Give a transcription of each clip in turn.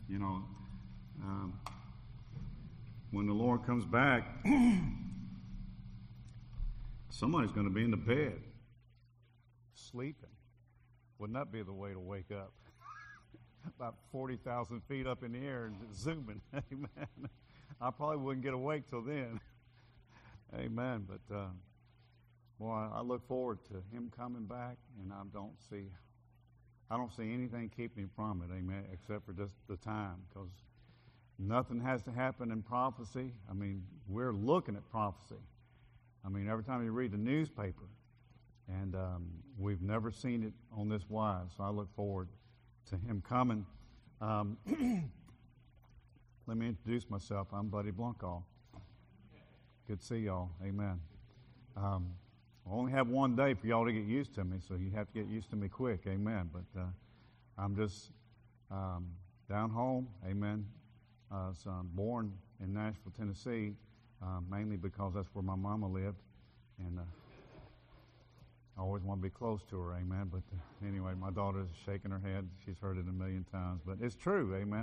You know, um, when the Lord comes back, somebody's going to be in the bed, sleeping. Wouldn't that be the way to wake up? About 40,000 feet up in the air and zooming. Amen. I probably wouldn't get awake till then. Amen. But, boy, I look forward to Him coming back, and I don't see anything keeping Him from it, amen, except for just the time, because nothing has to happen in prophecy. I mean, we're looking at prophecy. I mean, every time you read the newspaper, and we've never seen it on this wise, so I look forward to Him coming. Let me introduce myself. I'm Buddy Blunkall. Good to see y'all. Amen. I only have one day for y'all to get used to me, so you have to get used to me quick. Amen. But I'm just down home. Amen. So I'm born in Nashville, Tennessee, mainly because that's where my mama lived, and I always want to be close to her. Amen. But anyway, my daughter's shaking her head. She's heard it a million times, but it's true. Amen.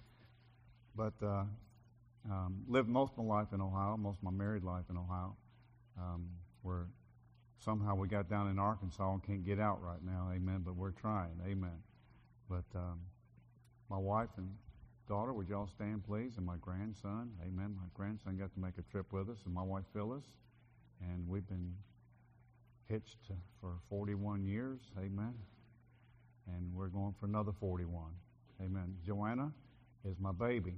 Lived most of my life in Ohio, most of my married life in Ohio, where somehow we got down in Arkansas and can't get out right now, amen, but we're trying, amen. But my wife and daughter, would y'all stand, please, and my grandson, amen. My grandson got to make a trip with us, and my wife Phyllis, and we've been hitched for 41 years, amen, and we're going for another 41, amen. Joanna is my baby.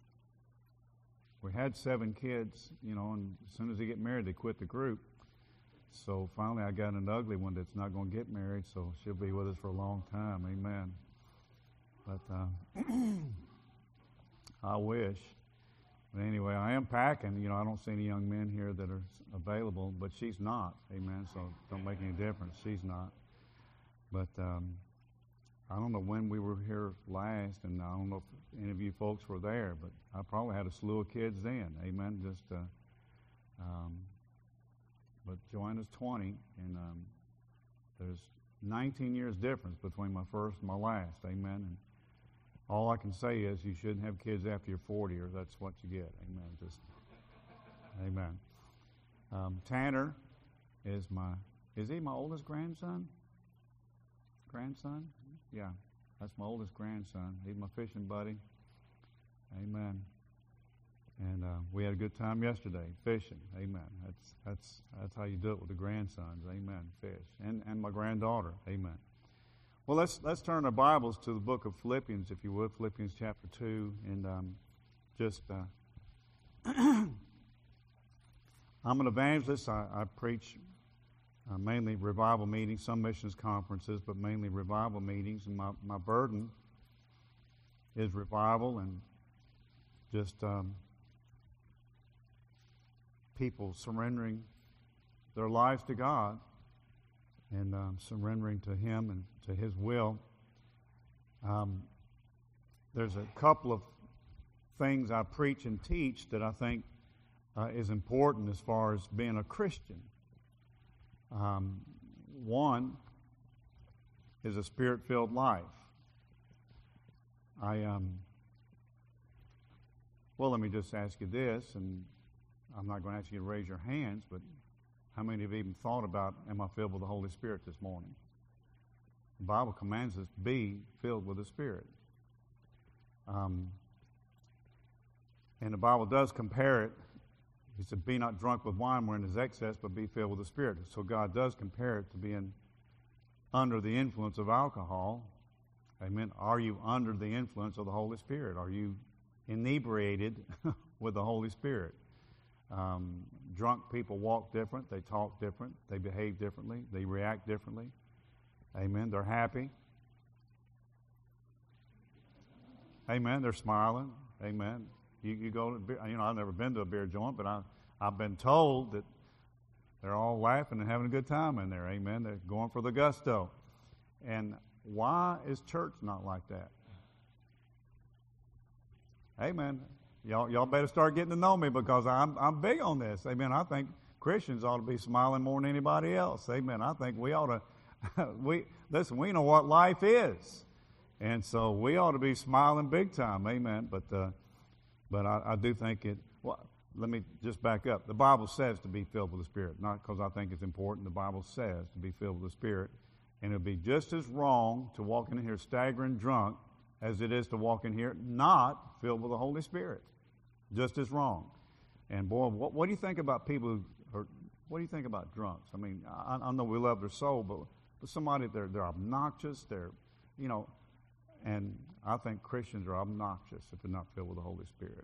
We had 7 kids, you know, and as soon as they get married, they quit the group. So finally I got an ugly one that's not going to get married, so she'll be with us for a long time. Amen. But I wish. But anyway, I am packing. You know, I don't see any young men here that are available, but she's not. Amen. So don't make any difference. She's not. But I don't know when we were here last, and I don't know if any of you folks were there, but I probably had a slew of kids then. Amen. But Joanna's 20, and there's 19 years difference between my first and my last. Amen. And all I can say is you shouldn't have kids after you're 40, or that's what you get. Amen. Amen. Tanner is he my oldest grandson? Grandson? Yeah, that's my oldest grandson. He's my fishing buddy. Amen. And we had a good time yesterday fishing. Amen. That's how you do it with the grandsons. Amen. Fish and my granddaughter. Amen. Well, let's turn our Bibles to the book of Philippians, if you would. Philippians chapter 2, and I'm an evangelist. I preach mainly revival meetings, some missions conferences, but mainly revival meetings. And my burden is revival and just people surrendering their lives to God and surrendering to Him and to His will. There's a couple of things I preach and teach that I think is important as far as being a Christian. One is a Spirit-filled life. Well, let me just ask you this, and I'm not going to ask you to raise your hands, but how many have even thought about, am I filled with the Holy Spirit this morning? The Bible commands us to be filled with the Spirit. And the Bible does compare it. He said, be not drunk with wine wherein is excess, but be filled with the Spirit. So God does compare it to being under the influence of alcohol. Amen. Are you under the influence of the Holy Spirit? Are you inebriated with the Holy Spirit? Drunk people walk different. They talk different. They behave differently. They react differently. Amen. They're happy. Amen. They're smiling. Amen. You go to beer, I've never been to a beer joint, but I've been told that they're all laughing and having a good time in there. Amen. They're going for the gusto. And why is church not like that? Amen. Y'all better start getting to know me, because I'm big on this. Amen. I think Christians ought to be smiling more than anybody else. Amen. I think we ought to we know what life is. And so we ought to be smiling big time, amen. But I do think it, well, let me just back up. The Bible says to be filled with the Spirit, not because I think it's important. The Bible says to be filled with the Spirit. And it would be just as wrong to walk in here staggering drunk as it is to walk in here not filled with the Holy Spirit. Just as wrong. And boy, what do you think about people who are, what do you think about drunks? I mean, I know we love their soul, but somebody, they're obnoxious, and I think Christians are obnoxious if they're not filled with the Holy Spirit.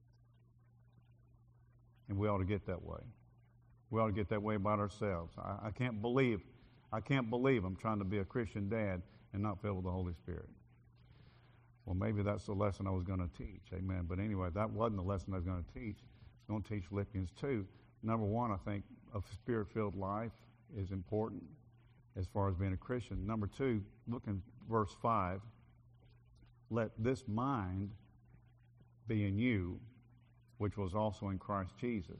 And we ought to get that way. We ought to get that way about ourselves. I can't believe I'm trying to be a Christian dad and not filled with the Holy Spirit. Well, maybe that's the lesson I was going to teach. Amen. But anyway, that wasn't the lesson I was going to teach. I was going to teach Philippians 2. Number one, I think a Spirit-filled life is important as far as being a Christian. Number two, look in verse 5. Let this mind be in you, which was also in Christ Jesus.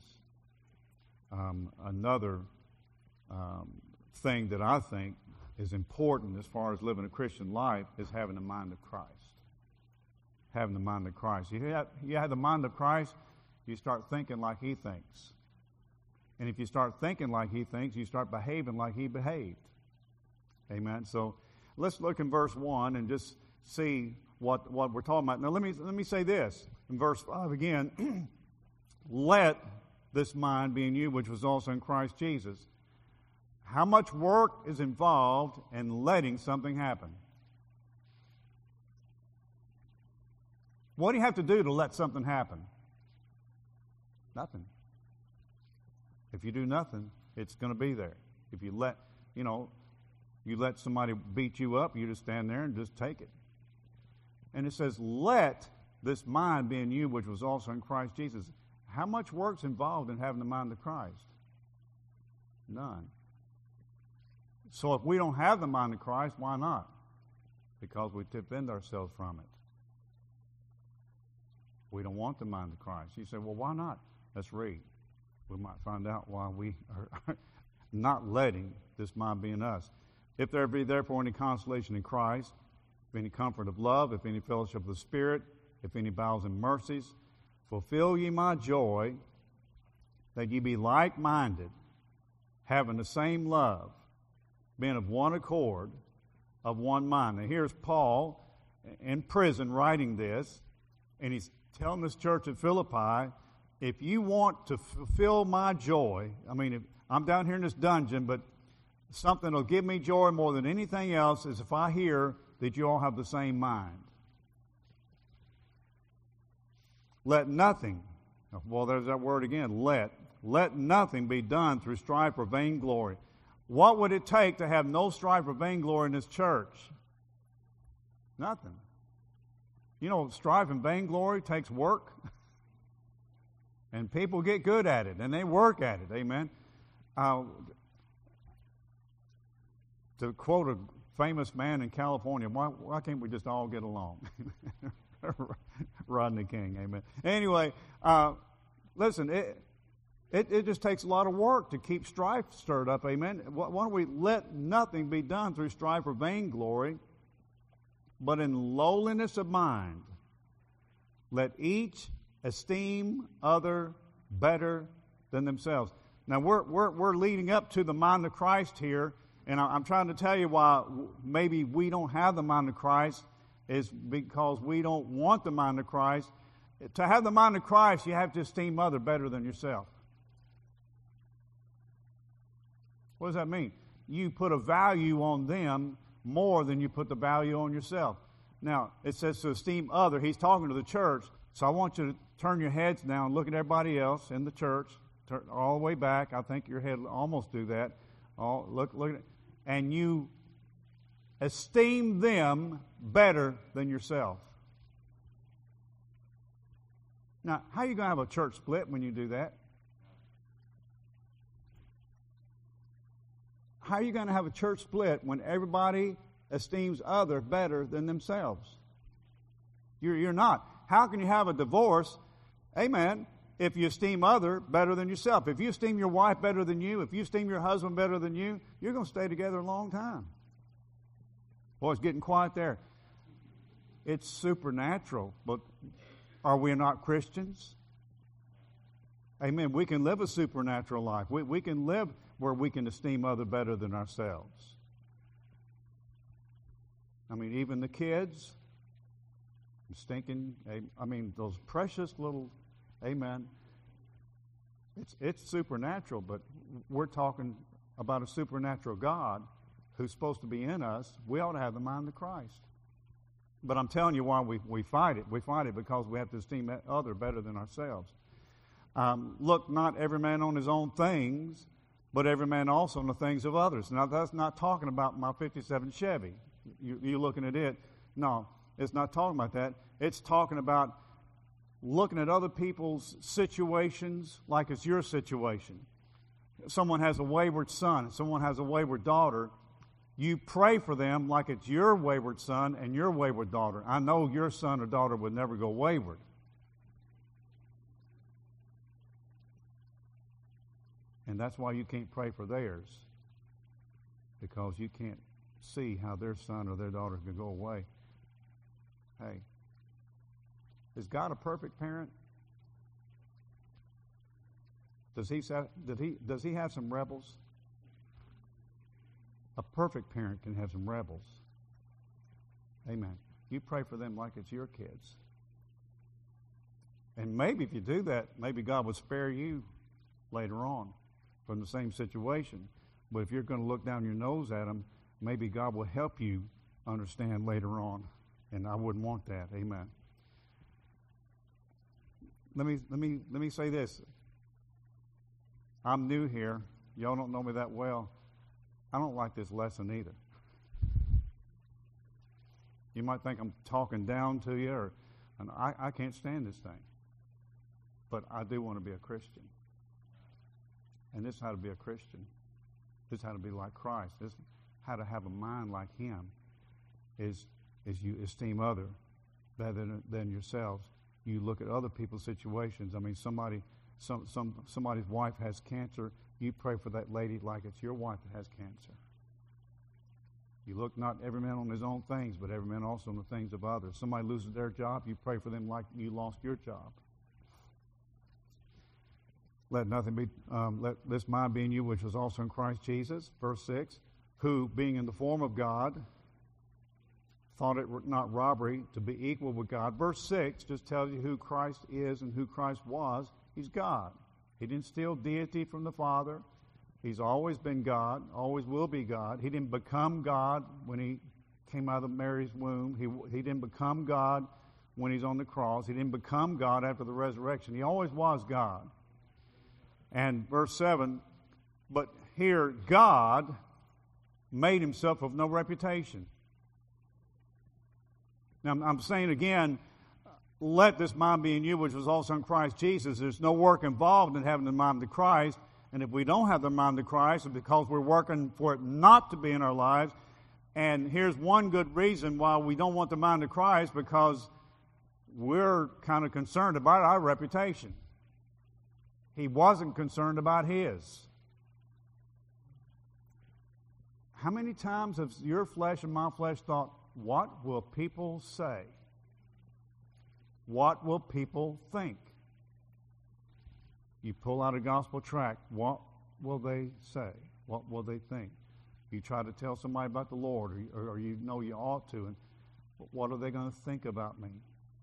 Another thing that I think is important as far as living a Christian life is having the mind of Christ. Having the mind of Christ. You have the mind of Christ, you start thinking like He thinks. And if you start thinking like He thinks, you start behaving like He behaved. Amen. So let's look in verse 1 and just see what we're talking about. Now let me say this. In verse 5 again, let this mind be in you, which was also in Christ Jesus. How much work is involved in letting something happen? What do you have to do to let something happen? Nothing. If you do nothing, it's going to be there. If you let somebody beat you up, you just stand there and just take it. And it says, let this mind be in you, which was also in Christ Jesus. How much work's involved in having the mind of Christ? None. So if we don't have the mind of Christ, why not? Because we defend ourselves from it. We don't want the mind of Christ. You say, well, why not? Let's read. We might find out why we are not letting this mind be in us. If there be therefore any consolation in Christ, if any comfort of love, if any fellowship of the Spirit, if any bowels and mercies, fulfill ye my joy, that ye be like-minded, having the same love, being of one accord, of one mind. Now here's Paul in prison writing this, and he's telling this church at Philippi, if you want to fulfill my joy, I mean, if I'm down here in this dungeon, but something that'll give me joy more than anything else is if I hear that you all have the same mind. Let nothing, well, there's that word again, let nothing be done through strife or vainglory. What would it take to have no strife or vainglory in this church? Nothing. You know, strife and vainglory takes work. And people get good at it, and they work at it. Amen. To quote a famous man in California, why can't we just all get along? Rodney King, amen. Anyway, listen, it just takes a lot of work to keep strife stirred up, amen. Why don't we let nothing be done through strife or vainglory, but in lowliness of mind, let each esteem other better than themselves. Now we're leading up to the mind of Christ here, and I'm trying to tell you why maybe we don't have the mind of Christ is because we don't want the mind of Christ. To have the mind of Christ, you have to esteem other better than yourself. What does that mean? You put a value on them more than you put the value on yourself. Now, it says to esteem other. He's talking to the church, so I want you to turn your heads now and look at everybody else in the church, turn all the way back. I think your head will almost do that. Look at it. And you esteem them better than yourself. Now, how are you going to have a church split when you do that? How are you going to have a church split when everybody esteems other better than themselves? You're not. How can you have a divorce, amen, if you esteem other better than yourself? If you esteem your wife better than you, if you esteem your husband better than you, you're going to stay together a long time. Boy, it's getting quiet there. It's supernatural, but are we not Christians? Amen. We can live a supernatural life. We can live where we can esteem others better than ourselves. I mean, even the kids, those precious little, amen. It's supernatural, but we're talking about a supernatural God who's supposed to be in us. We ought to have the mind of Christ. But I'm telling you why we fight it. We fight it because we have to esteem other better than ourselves. Look not every man on his own things, but every man also on the things of others. Now, that's not talking about my 57 Chevy. You're looking at it. No, it's not talking about that. It's talking about looking at other people's situations like it's your situation. Someone has a wayward son, someone has a wayward daughter. You pray for them like it's your wayward son and your wayward daughter. I know your son or daughter would never go wayward. And that's why you can't pray for theirs, because you can't see how their son or their daughter can go away. Hey, is God a perfect parent? Does he have some rebels? A perfect parent can have some rebels. Amen. You pray for them like it's your kids. And maybe if you do that, maybe God will spare you later on from the same situation. But if you're going to look down your nose at them, maybe God will help you understand later on. And I wouldn't want that. Amen. Let me say this. I'm new here. Y'all don't know me that well. I don't like this lesson either. You might think I'm talking down to you, and I can't stand this thing. But I do want to be a Christian. And this is how to be a Christian. This is how to be like Christ. This is how to have a mind like Him. Is you esteem other better than yourselves. You look at other people's situations. I mean, somebody's wife has cancer. You pray for that lady like it's your wife that has cancer. You look not every man on his own things, but every man also on the things of others. Somebody loses their job, you pray for them like you lost your job. Let this mind be in you, which was also in Christ Jesus. Verse 6, who, being in the form of God, thought it not robbery to be equal with God. Verse 6 just tells you who Christ is and who Christ was. He's God. He didn't steal deity from the Father. He's always been God, always will be God. He didn't become God when He came out of Mary's womb. He didn't become God when He's on the cross. He didn't become God after the resurrection. He always was God. And verse 7, but here God made Himself of no reputation. Now I'm saying again, let this mind be in you, which was also in Christ Jesus. There's no work involved in having the mind of Christ. And if we don't have the mind of Christ, it's because we're working for it not to be in our lives. And here's one good reason why we don't want the mind of Christ, because we're kind of concerned about our reputation. He wasn't concerned about his. How many times has your flesh and my flesh thought, what will people say? What will people think? You pull out a gospel tract, what will they say? What will they think? You try to tell somebody about the Lord, or you know you ought to, and what are they going to think about me?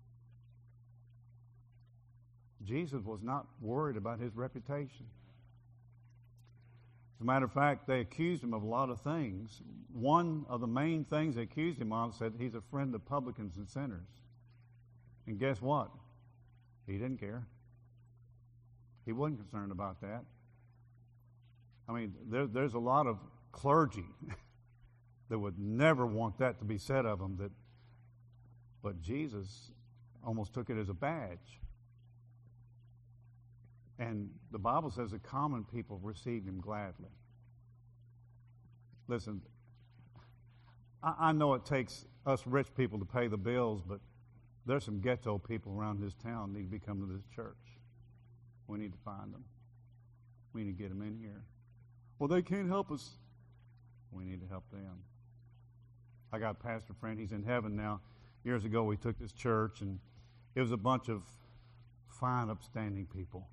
Jesus was not worried about his reputation. As a matter of fact, they accused him of a lot of things. One of the main things they accused him of said he's a friend of publicans and sinners. And guess what? He didn't care. He wasn't concerned about that. I mean, there's a lot of clergy that would never want that to be said of them. But Jesus almost took it as a badge. And the Bible says that common people received him gladly. Listen, I know it takes us rich people to pay the bills, but there's some ghetto people around this town need to be coming to this church. We need to find them. We need to get them in here. Well, they can't help us. We need to help them. I got a pastor friend. He's in heaven now. Years ago, we took this church, and it was a bunch of fine, upstanding people.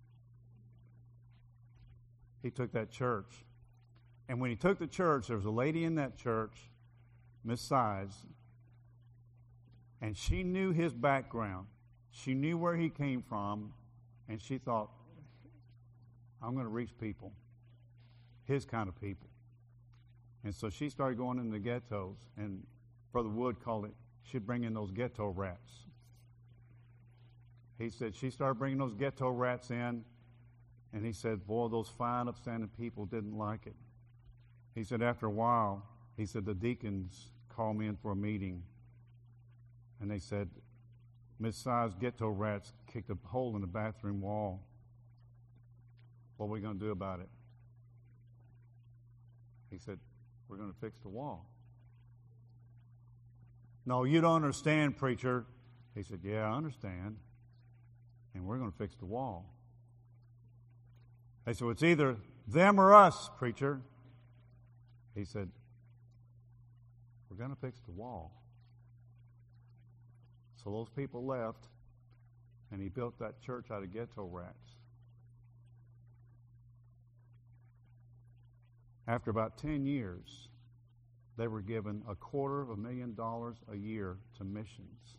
He took that church. And when he took the church, there was a lady in that church, Miss Sides, and she knew his background. She knew where he came from, and she thought, I'm going to reach people, his kind of people. And so she started going in the ghettos, and Brother Wood called it, she'd bring in those ghetto rats. He said she started bringing those ghetto rats in, and he said, boy, those fine, upstanding people didn't like it. He said after a while, he said the deacons called me in for a meeting, and they said, Miss Size ghetto rats kicked a hole in the bathroom wall. What are we going to do about it? He said, we're going to fix the wall. No, you don't understand, preacher. He said, yeah, I understand. And we're going to fix the wall. They said, well, it's either them or us, preacher. He said, we're going to fix the wall. So those people left, and he built that church out of ghetto rats. After about 10 years, they were given $250,000 a year to missions.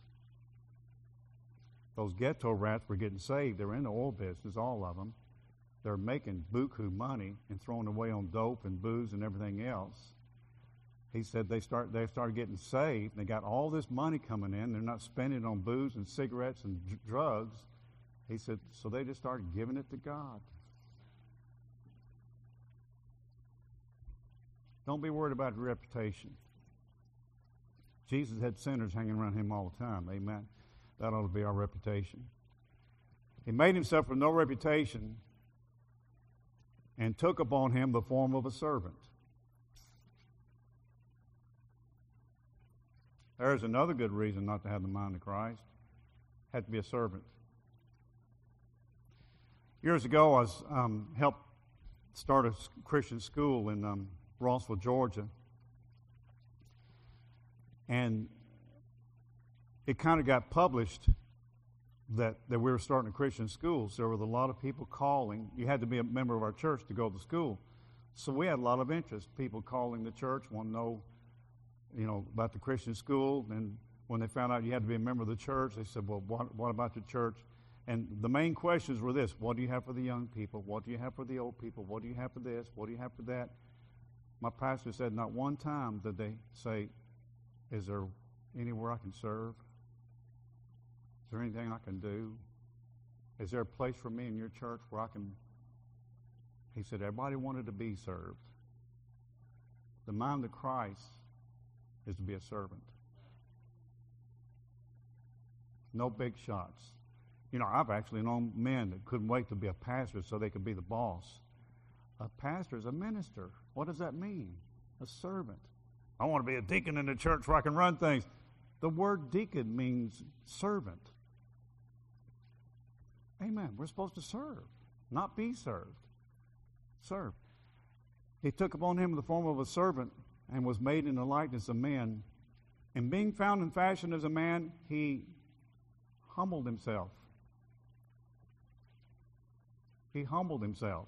Those ghetto rats were getting saved. They were in the oil business, all of them. They're making buku money and throwing away on dope and booze and everything else. He said they started getting saved. They got all this money coming in. They're not spending it on booze and cigarettes and drugs. He said, so they just started giving it to God. Don't be worried about your reputation. Jesus had sinners hanging around him all the time. Amen. That ought to be our reputation. He made himself with no reputation and took upon him the form of a servant. There's another good reason not to have the mind of Christ. Had to be a servant. Years ago, I was helped start a Christian school in Rossville, Georgia. And it kind of got published that we were starting a Christian school. So there were a lot of people calling. You had to be a member of our church to go to school. So we had a lot of interest. People calling the church, want to know, about the Christian school. And when they found out you had to be a member of the church, they said, well, what about your church? And the main questions were this: what do you have for the young people? What do you have for the old people? What do you have for this? What do you have for that? My pastor said not one time did they say, is there anywhere I can serve? Is there anything I can do? Is there a place for me in your church where I can? He said everybody wanted to be served. The mind of Christ is to be a servant. No big shots. I've actually known men that couldn't wait to be a pastor so they could be the boss. A pastor is a minister. What does that mean? A servant. I want to be a deacon in the church where I can run things. The word deacon means servant. Amen. We're supposed to serve, not be served. Serve. He took upon him the form of a servant and was made in the likeness of men. And being found in fashion as a man, he humbled himself. He humbled himself.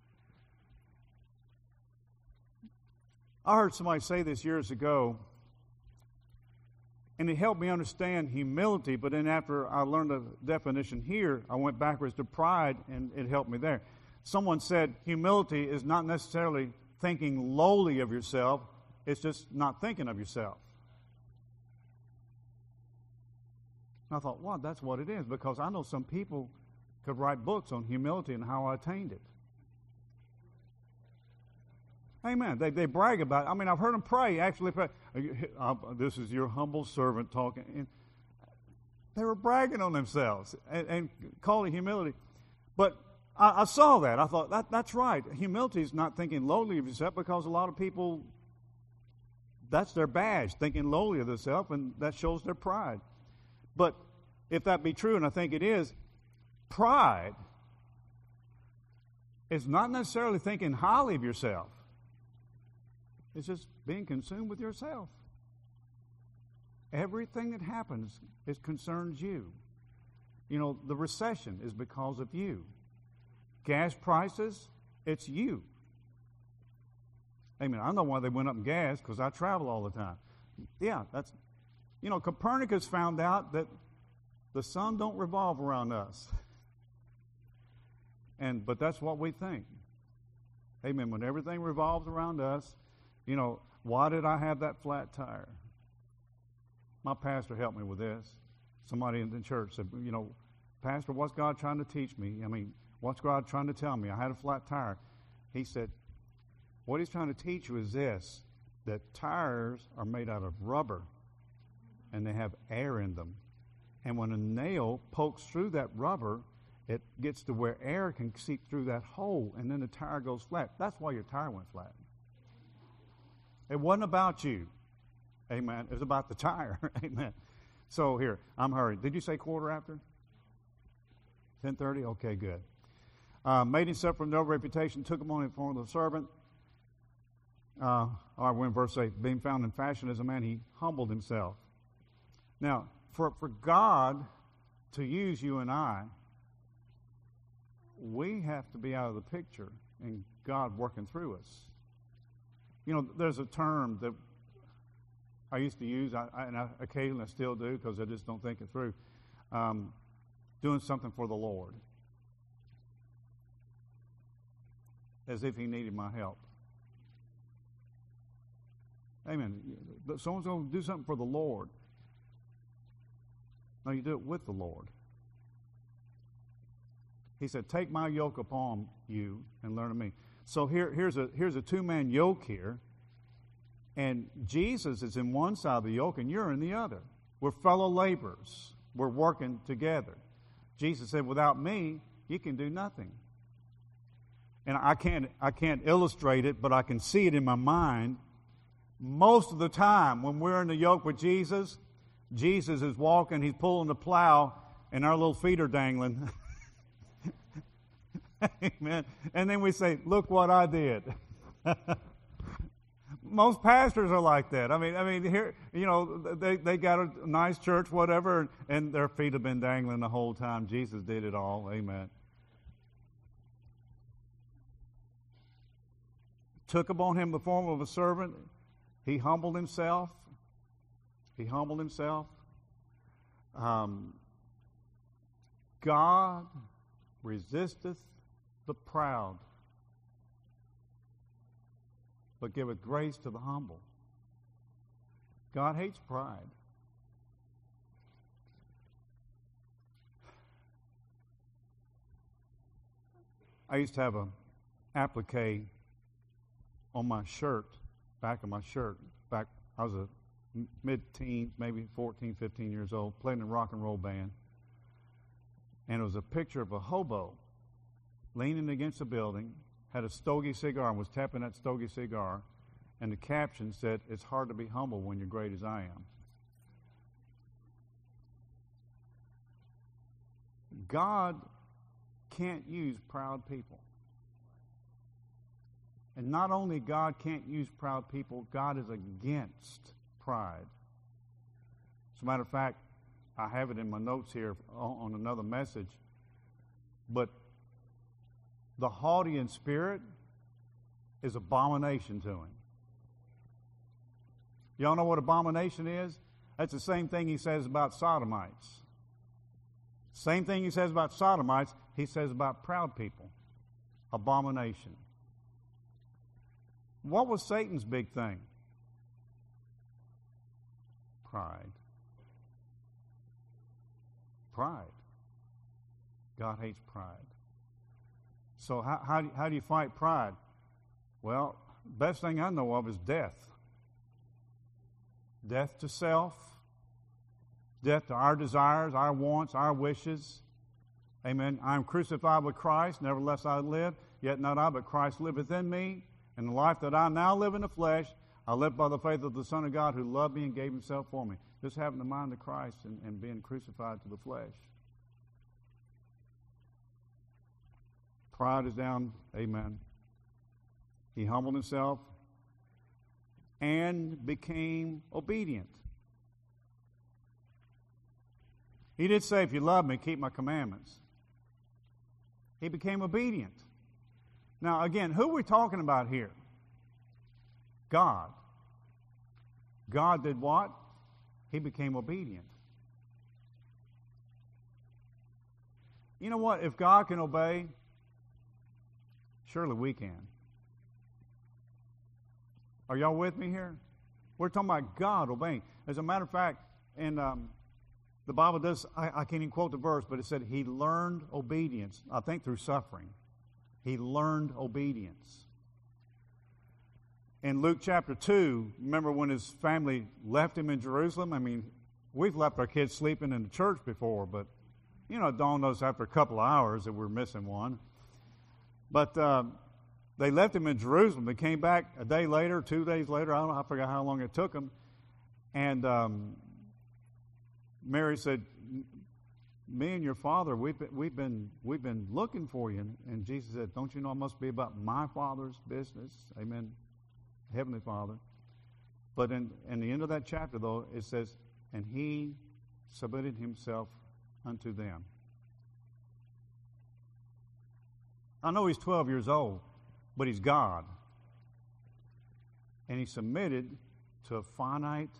I heard somebody say this years ago, and it helped me understand humility, but then after I learned the definition here, I went backwards to pride, and it helped me there. Someone said humility is not necessarily thinking lowly of yourself, it's just not thinking of yourself. And I thought, wow, that's what it is, because I know some people could write books on humility and how I attained it. Amen. They brag about it. I mean, I've heard them pray, actually pray. This is your humble servant talking. And they were bragging on themselves and calling it humility. But I saw that. I thought, that's right. Humility is not thinking lowly of yourself, because a lot of people, that's their badge, thinking lowly of themselves, and that shows their pride. But if that be true, and I think it is, pride is not necessarily thinking highly of yourself. It's just being consumed with yourself. Everything that happens concerns you. You know, the recession is because of you. Gas prices, it's you. Amen. I know why they went up in gas, because I travel all the time. Yeah, that's, you know, Copernicus found out that the sun don't revolve around us. But that's what we think. Amen. When everything revolves around us, you know, why did I have that flat tire? My pastor helped me with this. Somebody in the church said, you know, Pastor, what's God trying to teach me? I mean, what's God trying to tell me? I had a flat tire. He said, what he's trying to teach you is this, that tires are made out of rubber, and they have air in them. And when a nail pokes through that rubber, it gets to where air can seep through that hole, and then the tire goes flat. That's why your tire went flat. It wasn't about you. Amen. It was about the tire. Amen. So here, I'm hurrying. Did you say quarter after? 10:30? Okay, good. Made himself from no reputation, took him on in form of a servant. All right, we're in verse 8. Being found in fashion as a man, he humbled himself. Now, for God to use you and I, we have to be out of the picture and God working through us. You know, there's a term that I used to use, and I occasionally still do because I just don't think it through. Doing something for the Lord. As if he needed my help. Amen. Someone's going to do something for the Lord. No, you do it with the Lord. He said, take my yoke upon you and learn of me. So here's a two-man yoke here. And Jesus is in one side of the yoke and you're in the other. We're fellow laborers. We're working together. Jesus said, without me, you can do nothing. And I can't illustrate it, but I can see it in my mind. Most of the time when we're in the yoke with Jesus, Jesus is walking, he's pulling the plow, and our little feet are dangling. Amen. And then we say, look what I did. Most pastors are like that. I mean, here, you know, they got a nice church, whatever, and their feet have been dangling the whole time. Jesus did it all. Amen. Took upon him the form of a servant. He humbled himself. God resisteth the proud, but giveth grace to the humble. God hates pride. I used to have an applique on my shirt, back of my shirt. Back, I was a mid-teen, maybe 14, 15 years old, playing in a rock and roll band. And it was a picture of a hobo leaning against a building, had a stogie cigar and was tapping that stogie cigar, and the caption said, it's hard to be humble when you're great as I am. God can't use proud people. And not only God can't use proud people, God is against pride. As a matter of fact, I have it in my notes here on another message, but the haughty in spirit is abomination to him. Y'all know what abomination is? That's the same thing he says about sodomites. Same thing he says about sodomites, he says about proud people. Abomination. What was Satan's big thing? Pride. Pride. God hates pride. So how do you fight pride? Well, best thing I know of is death. Death to self. Death to our desires, our wants, our wishes. Amen. I am crucified with Christ, nevertheless I live, yet not I, but Christ liveth in me. And the life that I now live in the flesh, I live by the faith of the Son of God who loved me and gave himself for me. Just having the mind of Christ and being crucified to the flesh. Pride is down. Amen. He humbled himself and became obedient. He did say, if you love me, keep my commandments. He became obedient. Now, again, who are we talking about here? God. God did what? He became obedient. You know what? If God can obey, surely we can. Are y'all with me here? We're talking about God obeying. As a matter of fact, and the Bible does, I can't even quote the verse, but it said he learned obedience, I think through suffering. He learned obedience. In Luke chapter 2, remember when his family left him in Jerusalem? I mean, we've left our kids sleeping in the church before, but, you know, it dawned on us after a couple of hours that we're missing one. But they left him in Jerusalem. They came back a day later, 2 days later. I don't know, I forgot how long it took them. And Mary said, me and your father, we've been looking for you. And Jesus said, don't you know it must be about my Father's business? Amen. Heavenly Father. But in the end of that chapter, though, it says, and he submitted himself unto them. I know he's 12 years old, but he's God. And he submitted to a finite,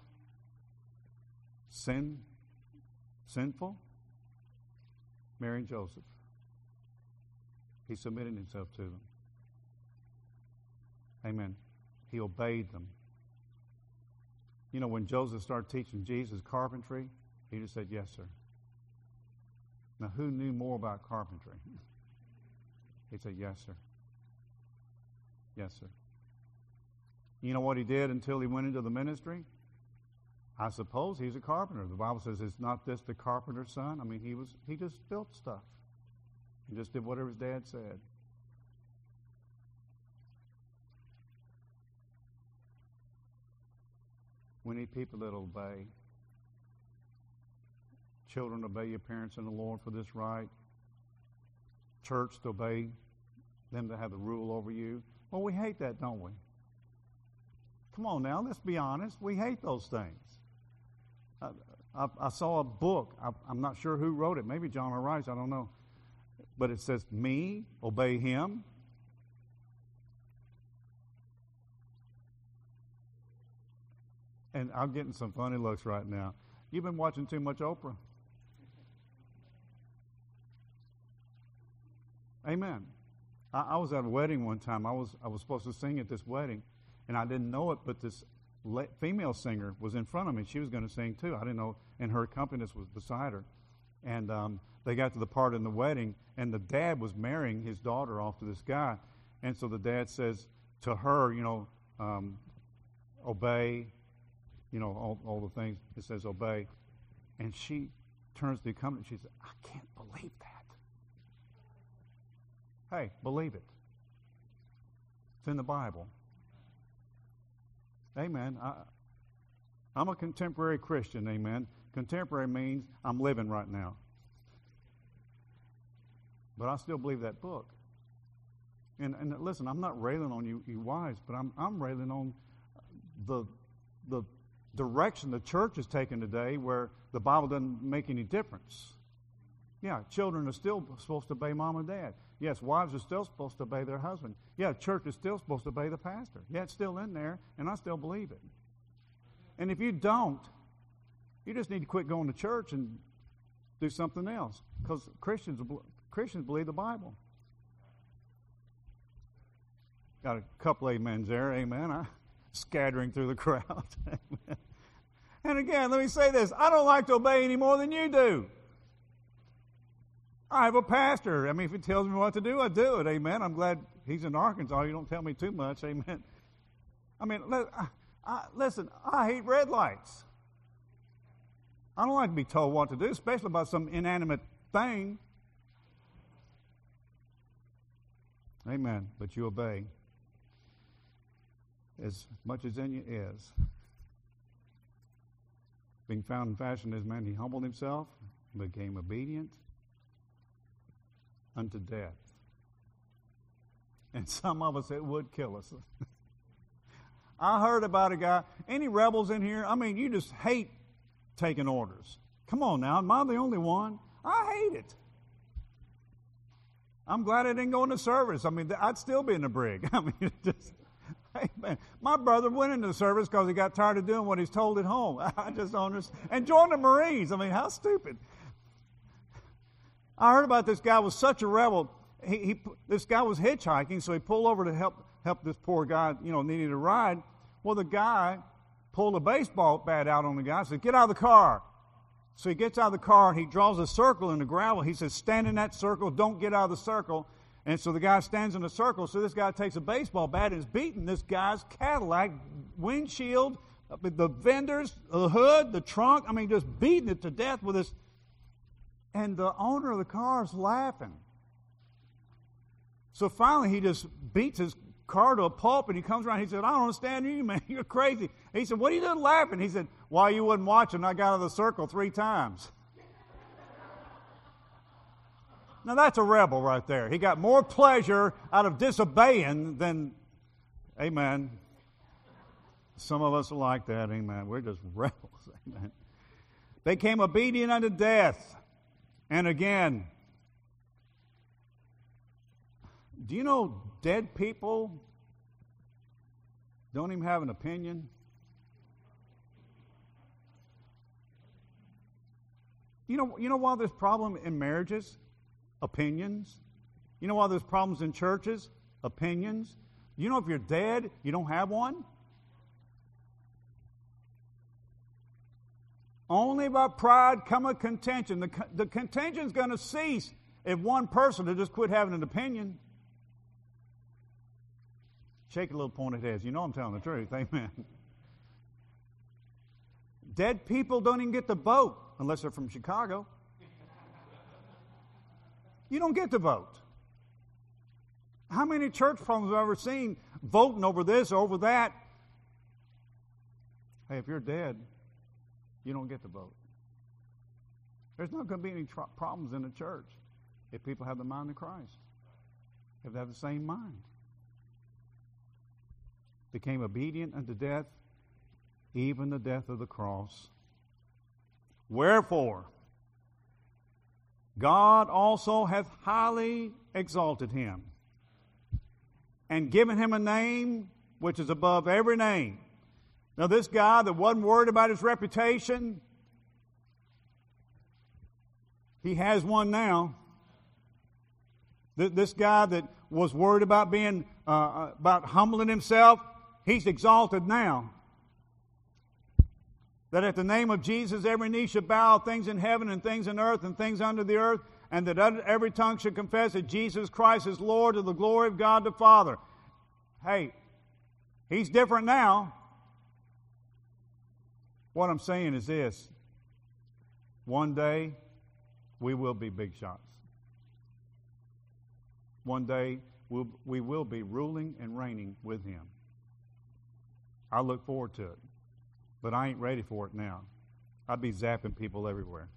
sinful Mary and Joseph. He submitted himself to them. Amen. He obeyed them. You know, when Joseph started teaching Jesus carpentry, he just said, yes, sir. Now, who knew more about carpentry? He said, yes, sir. Yes, sir. You know what he did until he went into the ministry? I suppose he's a carpenter. The Bible says it's not just the carpenter's son. I mean, he just built stuff. He just did whatever his dad said. We need people that obey. Children, obey your parents in the Lord for this right. Church, to obey them to have the rule over you. Well, we hate that, don't we? Come on now, let's be honest. We hate those things. I saw a book. I'm not sure who wrote it. Maybe John or Rice, I don't know. But it says, me, obey him. And I'm getting some funny looks right now. You've been watching too much Oprah. Amen. I was at a wedding one time. I was supposed to sing at this wedding, and I didn't know it, but this female singer was in front of me. She was going to sing too. I didn't know, and her accompanist was beside her. And they got to the part in the wedding, and the dad was marrying his daughter off to this guy. And so the dad says to her, you know, obey, you know, all the things. It says obey. And she turns to the accompanist. She says, I can't believe that. Hey, believe it. It's in the Bible. Amen. I'm a contemporary Christian, amen. Contemporary means I'm living right now. But I still believe that book. And listen, I'm not railing on you wives, but I'm railing on the direction the church is taking today, where the Bible doesn't make any difference. Yeah, children are still supposed to obey mom and dad. Yes, wives are still supposed to obey their husband. Yeah, church is still supposed to obey the pastor. Yeah, it's still in there, and I still believe it. And if you don't, you just need to quit going to church and do something else, because Christians believe the Bible. Got a couple amens there, amen. Scattering through the crowd. Amen. And again, let me say this. I don't like to obey any more than you do. I have a pastor. I mean, if he tells me what to do, I do it. Amen. I'm glad he's in Arkansas. You don't tell me too much. Amen. I mean, listen, I hate red lights. I don't like to be told what to do, especially about some inanimate thing. Amen. But you obey. As much as in you is. Being found in fashion as man, he humbled himself, became obedient unto death. And some of us, it would kill us. I heard about a guy. Any rebels in here? I mean, you just hate taking orders. Come on now, am I the only one? I hate it. I'm glad I didn't go into service. I mean, I'd still be in the brig. I mean, hey, man, my brother went into the service because he got tired of doing what he's told at home. I just don't understand. And joined the Marines. I mean, how stupid. I heard about this guy was such a rebel. This guy was hitchhiking, so he pulled over to help this poor guy, needing a ride. Well, the guy pulled a baseball bat out on the guy and said, "Get out of the car." So he gets out of the car and he draws a circle in the gravel. He says, "Stand in that circle, don't get out of the circle." And so the guy stands in a circle. So this guy takes a baseball bat and is beating this guy's Cadillac windshield, the fenders, the hood, the trunk. I mean, just beating it to death with this. And the owner of the car is laughing. So finally he just beats his car to a pulp and he comes around. He said, "I don't understand you, man. You're crazy." He said, "What are you doing laughing?" He said, "Why you wasn't watching? I got out of the circle 3 times. Now that's a rebel right there. He got more pleasure out of disobeying than, amen. Some of us are like that, amen. We're just rebels, amen. They came obedient unto death. And again, do you know dead people don't even have an opinion? You know why there's problem in marriages? Opinions. You know why there's problems in churches? Opinions. You know if you're dead, you don't have one? Only by pride cometh contention. The contention's going to cease if one person will just quit having an opinion. Shake a little pointed heads. You know I'm telling the truth. Amen. Dead people don't even get to vote unless they're from Chicago. You don't get to vote. How many church problems have I ever seen voting over this or over that? Hey, if you're dead, you don't get to vote. There's not going to be any problems in the church if people have the mind of Christ, if they have the same mind. Became obedient unto death, even the death of the cross. Wherefore, God also hath highly exalted him, and given him a name which is above every name. Now this guy that wasn't worried about his reputation, he has one now. This guy that was worried about being about humbling himself, he's exalted now. That at the name of Jesus every knee should bow, things in heaven and things in earth and things under the earth, and that every tongue should confess that Jesus Christ is Lord, to the glory of God the Father. Hey, he's different now. What I'm saying is this: one day we will be big shots. One day we will be ruling and reigning with him. I look forward to it, but I ain't ready for it now. I'd be zapping people everywhere.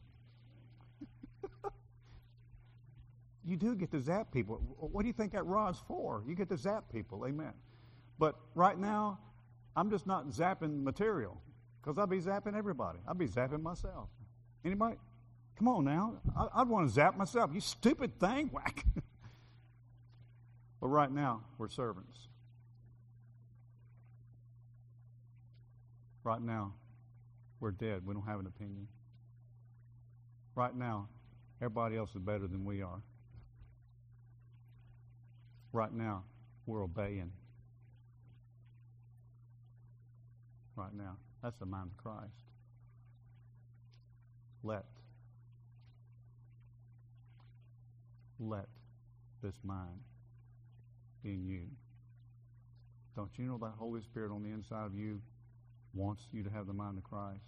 You do get to zap people. What do you think that rod's for? You get to zap people, amen. But right now, I'm just not zapping material, because I'll be zapping everybody. I'll be zapping myself. Anybody? Come on now. I'd want to zap myself. You stupid thing. Whack. But right now, we're servants. Right now, we're dead. We don't have an opinion. Right now, everybody else is better than we are. Right now, we're obeying. Right now. That's the mind of Christ. Let this mind in you. Don't you know that Holy Spirit on the inside of you wants you to have the mind of Christ?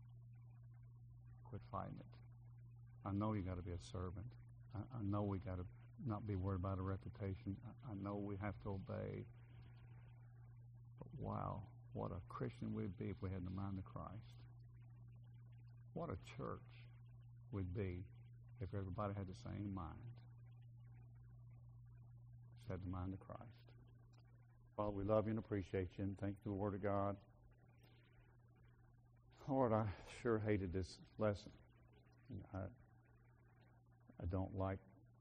Quit fighting it. I know you got to be a servant. I know we got to not be worried about a reputation. I know we have to obey. But wow, what a Christian we'd be if we had the mind of Christ. What a church we'd be if everybody had the same mind. Just had the mind of Christ. Father, we love you and appreciate you, and thank you for the Word of God. Lord, I sure hated this lesson. And I don't like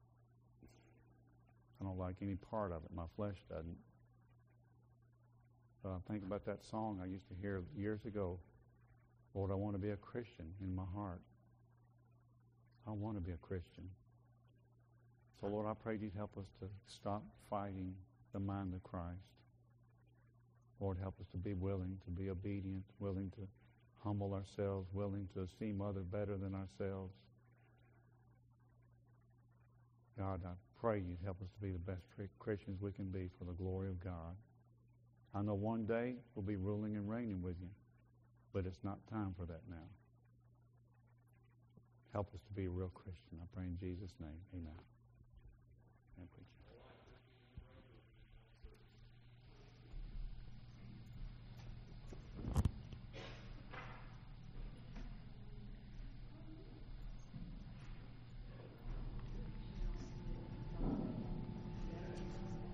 any part of it. My flesh doesn't. But I think about that song I used to hear years ago. Lord, I want to be a Christian in my heart. I want to be a Christian. So, Lord, I pray you'd help us to stop fighting the mind of Christ. Lord, help us to be willing, to be obedient, willing to humble ourselves, willing to esteem others better than ourselves. God, I pray you'd help us to be the best Christians we can be for the glory of God. I know one day we'll be ruling and reigning with you, but it's not time for that now. Help us to be a real Christian. I pray in Jesus' name. Amen.